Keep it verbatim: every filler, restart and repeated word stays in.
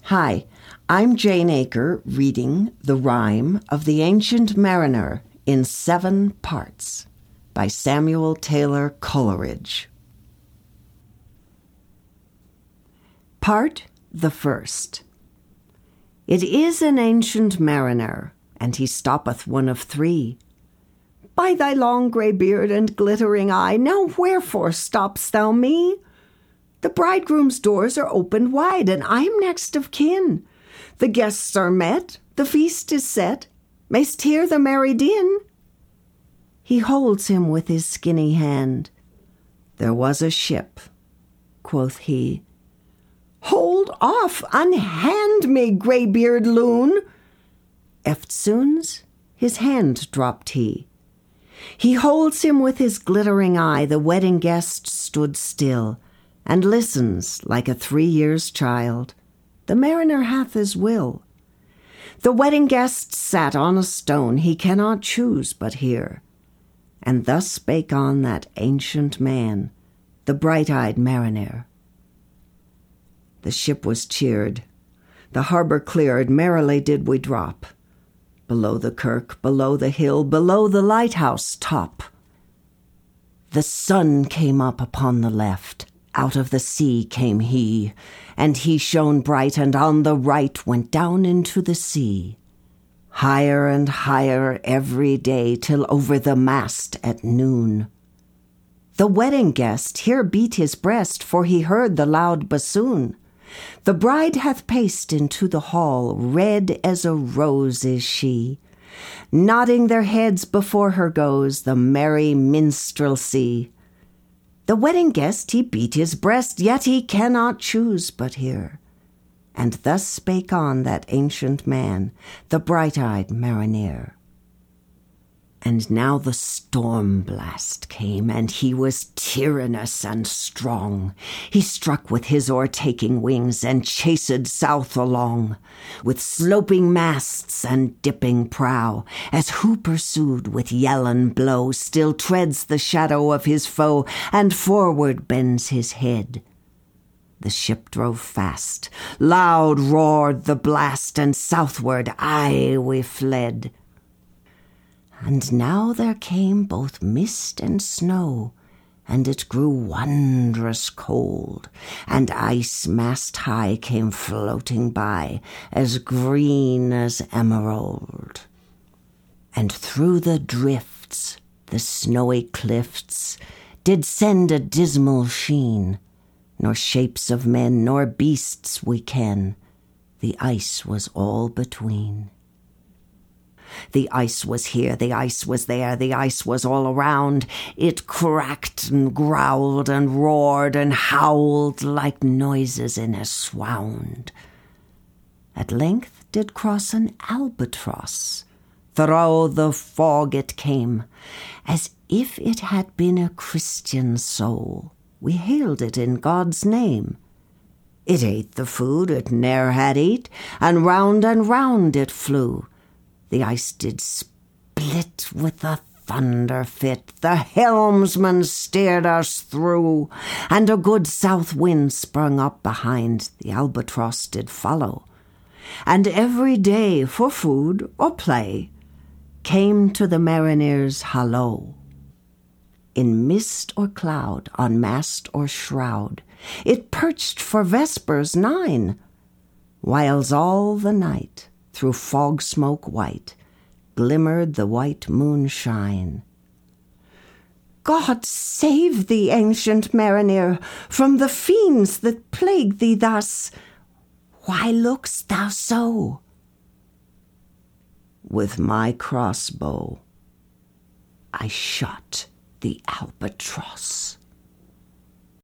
Hi, I'm Jane Aker reading The Rime of the Ancient Mariner in seven parts by Samuel Taylor Coleridge. Part the first. It is an ancient mariner, and he stoppeth one of three. By thy long grey beard and glittering eye, now wherefore stopp'st thou me? The bridegroom's doors are opened wide, and I am next of kin. The guests are met, the feast is set. Mayst hear the merry din? He holds him with his skinny hand. There was a ship, quoth he. Hold off, unhand me, grey-beard loon. Eftsoons his hand dropped he. He holds him with his glittering eye. The wedding guest stood still, and listens like a three years child. The mariner hath his will. The wedding guest sat on a stone, he cannot choose but hear. And thus spake on that ancient man, the bright-eyed mariner. The ship was cheered, the harbour cleared, merrily did we drop. Below the kirk, below the hill, below the lighthouse top. The sun came up upon the left, out of the sea came he, and he shone bright, and on the right went down into the sea. Higher and higher every day, till over the mast at noon. The wedding guest here beat his breast, for he heard the loud bassoon. The bride hath paced into the hall, red as a rose is she. Nodding their heads before her goes the merry minstrelsy. The wedding guest he beat his breast, yet he cannot choose but hear. And thus spake on that ancient man, the bright-eyed mariner. And now the storm blast came, and he was tyrannous and strong. He struck with his o'ertaking wings, and chased south along, with sloping masts and dipping prow, as who pursued with yell and blow still treads the shadow of his foe, and forward bends his head. The ship drove fast, loud roared the blast, and southward aye we fled. And now there came both mist and snow, and it grew wondrous cold, and ice mast high came floating by, as green as emerald. And through the drifts, the snowy cliffs, did send a dismal sheen, nor shapes of men nor beasts we ken, the ice was all between. The ice was here, the ice was there, the ice was all around. It cracked and growled and roared and howled like noises in a swound. At length did cross an albatross. Through the fog it came, as if it had been a Christian soul. We hailed it in God's name. It ate the food it ne'er had eat, and round and round it flew. The ice did split with a thunder fit, the helmsman steered us through, and a good south wind sprung up behind, the albatross did follow. And every day for food or play came to the mariner's hollo. In mist or cloud, on mast or shroud, it perched for vespers nine, whiles all the night, through fog smoke white, glimmered the white moonshine. God save thee, ancient mariner, from the fiends that plague thee thus. Why look'st thou so? With my crossbow I shot the albatross.